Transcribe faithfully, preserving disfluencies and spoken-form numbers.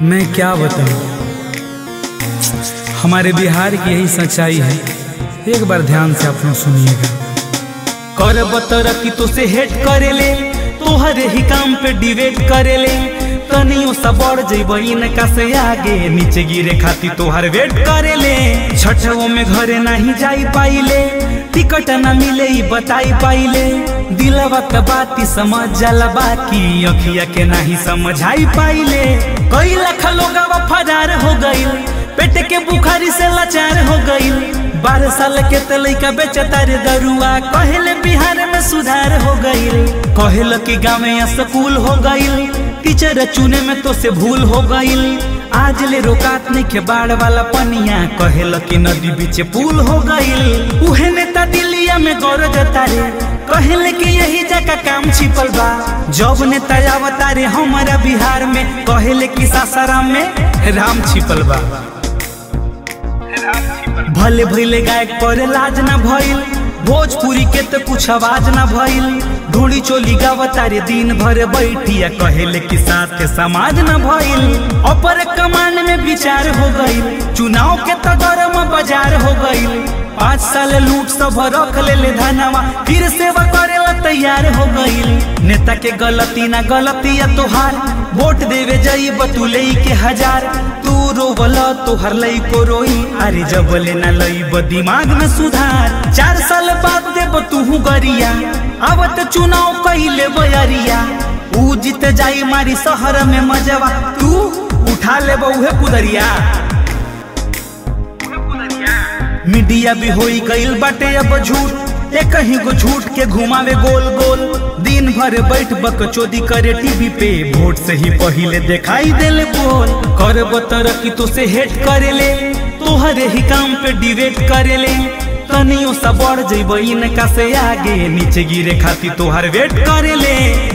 मैं क्या बताऊं, हमारे बिहार की यही सच्चाई है। एक बार ध्यान से आप लोग सुनिएगा। कर बतर की तो से हेट करेले, तोहरे ही काम पे डिबेट करेले। तनियो सा बढ़ जइबो इनका से आगे, नीचे गिरे खाती तोहर वेट करेले। छठवो में घरे नहीं जाई पाइले, टिकट न मिले ही बताई पाइले। दिलवा का बात समझ जाला, बाकी अखिया के नहीं समझाई पाइले। कई लाख लोगवा फरार हो गइल, पेट के बुखारी से लाचार हो गइल। बारह साल के तलैका बेचता रे दरुआ, कहले बिहार में सुधार हो गइल। कहल कि गाँव में स्कूल हो गइल, टीचर चुने में तो से भूल हो गइल। आज ले रोकात नहीं के बाढ़ वाला पनिया, कहल कि नदी बीच पुल हो गइल। उहे नेता दिल्लिया में गौरव तारे, कहले कि यही जगह काम छिपल बा। जब नेता आवता रे हमारा बिहार में, कहले कि सासाराम में राम छिपल बा। भले भइले गायक पर लाज न भइल, भोजपुरी के तो कुछ आवाज न भइल। ढोड़ी चोली गावता रे दिन भर बैठिया, कहले कि साथ के समाज न भइल। अपर कमान में विचार हो गइल, चुनाव के तो गरम बाजार हो गइल। पाँच साल लूट सब रख ले ले धनवा, फिर सेवा करेला तैयार हो गइल। नेता के गलती ना गलती या तोहार, वोट देवे जाई बतुले के हजार। तू रोवल तोहर लई को रोई, अरे जब ले ना लई दिमाग में सुधार। चार साल बाद देव तू गरिया, आवत चुनाव कइले बयरिया। ऊ जीत जाई मारी शहर में मजवा, तू उठा ले उहे कुदरिया। मीडिया भी होई गइल बाटे अब झूठ, एक ही गो झूठ के घुमावे गोल गोल। दिन भर बैठ बकचोदी करे टीवी पे, वोट से ही पहिले दिखाई देले बोल। कर बतर की तो से हेट करेले, तोहरे ही काम पे डिबेट करेले। तनियो सा बढ़ जइबो इनका से आगे, नीचे गिरे खाती तोहर वेट करेले।